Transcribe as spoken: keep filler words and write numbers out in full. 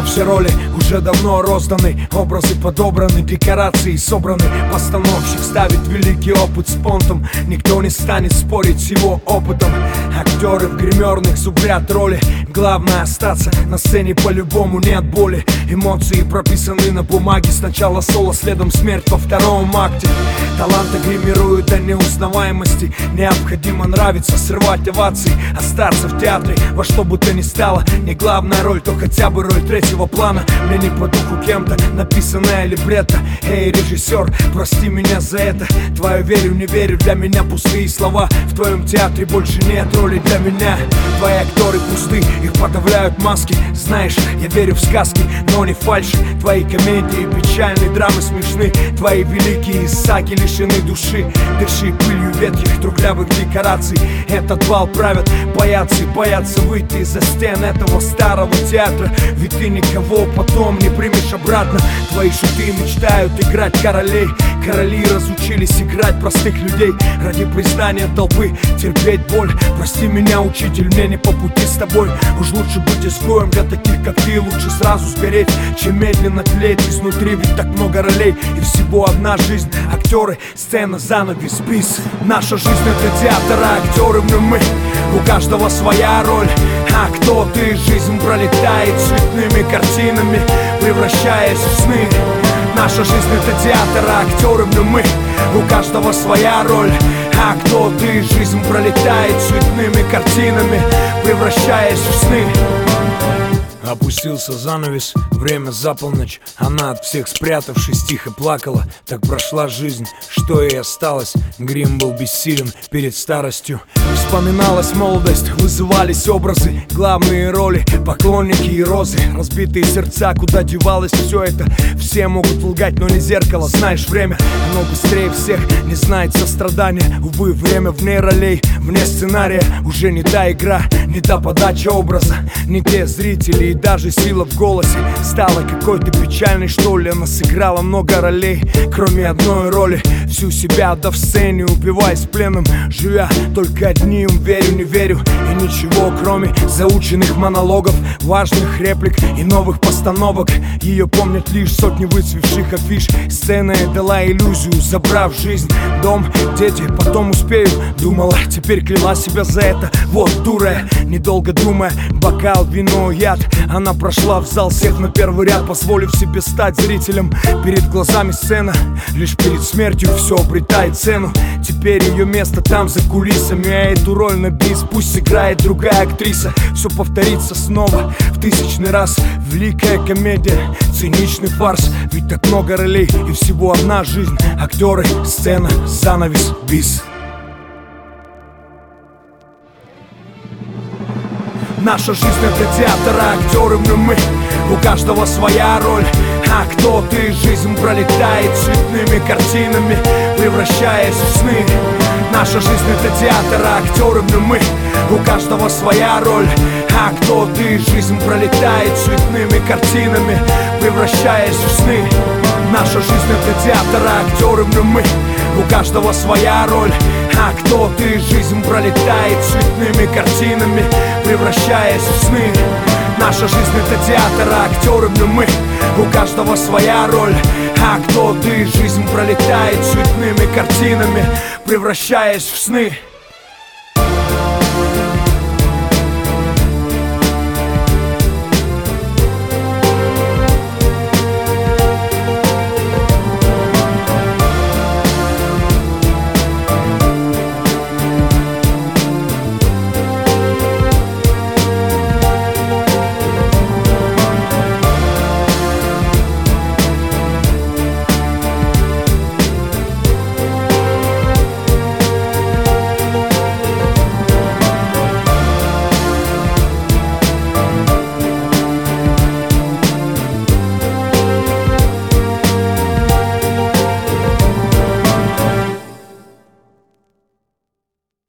все роли уже давно розданы, образы подобраны, декорации собраны. Постановщик ставит великий опыт с понтом, никто не станет спорить с его опытом. Актеры в гримерных зубрят роли, главное остаться на сцене, по-любому нет боли. Эмоции прописаны на бумаге, сначала соло, следом смерть во втором акте. Таланты гримируют до неузнаваемости, необходимо нравиться, срывать овации, остаться в театре во что бы то ни стало. Не главная роль, то хотя бы роль третьего плана. Мне не по духу кем-то написанная либретто. Эй, режиссер, прости меня за это. Твою верю, не верю, для меня пустые слова. В твоем театре больше нет роли для меня. Твои актеры пусты, их подавляют маски. Знаешь, я верю в сказки, но не фальши. Твои комедии печальные, драмы смешны. Твои великие саги лишены души. Дыши пылью ветхих трухлявых декораций. Этот бал правят паяцы, боятся выйти из-за стен этого старого театра. Ведь ты никого потом не примешь обратно. Твои шуты мечтают играть королей. Короли разучились играть простых людей ради признания толпы, терпеть боль. Прости меня, учитель, мне не по пути с тобой. Уж лучше быть изгоем для таких, как ты. Лучше сразу сгореть, чем медленно тлеть изнутри. Ведь так много ролей и всего одна жизнь. Актеры, сцена, занавес, бис. Наша жизнь — это театр, а актеры — мы. У каждого своя роль. А кто ты? Жизнь пролетает цветными картинами, превращаясь в сны. Наша жизнь — это театр, а актеры — мы. У каждого своя роль. А кто ты? Жизнь пролетает цветными картинами, превращаясь в сны. Опустился занавес, время за полночь. Она от всех спрятавшись тихо плакала. Так прошла жизнь, что ей осталось. Грим был бессилен перед старостью. Вспоминалась молодость, вызывались образы, главные роли, поклонники и розы. Разбитые сердца, куда девалось все это. Все могут лгать, но не зеркало. Знаешь, время, оно быстрее всех не знает сострадания. Увы, время вне ролей, вне сценария. Уже не та игра, не та подача образа, не те зрители. И даже сила в голосе стала какой-то печальной, что ли. Она сыграла много ролей, кроме одной роли. Всю себя отдав сцене, убиваясь пленом, живя только одним. Верю, не верю и ничего, кроме заученных монологов, важных реплик и новых постановок. Ее помнят лишь сотни выцвевших афиш. Сцена дала иллюзию, забрав жизнь. Дом, дети, потом успею. Думала, теперь кляла себя за это. Вот дура, недолго думая, бокал, вино, яд. Она прошла в зал, всех на первый ряд, позволив себе стать зрителем. Перед глазами сцена, лишь перед смертью все обретает цену. Теперь ее место там, за кулисами. А эту роль на бис пусть сыграет другая актриса. Все повторится снова в тысячный раз. Великая комедия, циничный фарс. Ведь так много ролей и всего одна жизнь. Актеры, сцена, занавес, бис. Наша жизнь — это театр, а актеры — мы. У каждого своя роль. А кто ты? Жизнь пролетает цветными картинами, превращаясь в сны. Наша жизнь — это театр, а актеры — мы. У каждого своя роль. А кто ты? Жизнь пролетает цветными картинами, превращаясь в сны. Наша жизнь — это театр, а актеры — мы. У каждого своя роль. А кто ты? Жизнь пролетает цветными картинами, превращаясь в сны. Наша жизнь — это театр, а актеры — мы. У каждого своя роль. А кто ты? Жизнь пролетает цветными картинами, превращаясь в сны.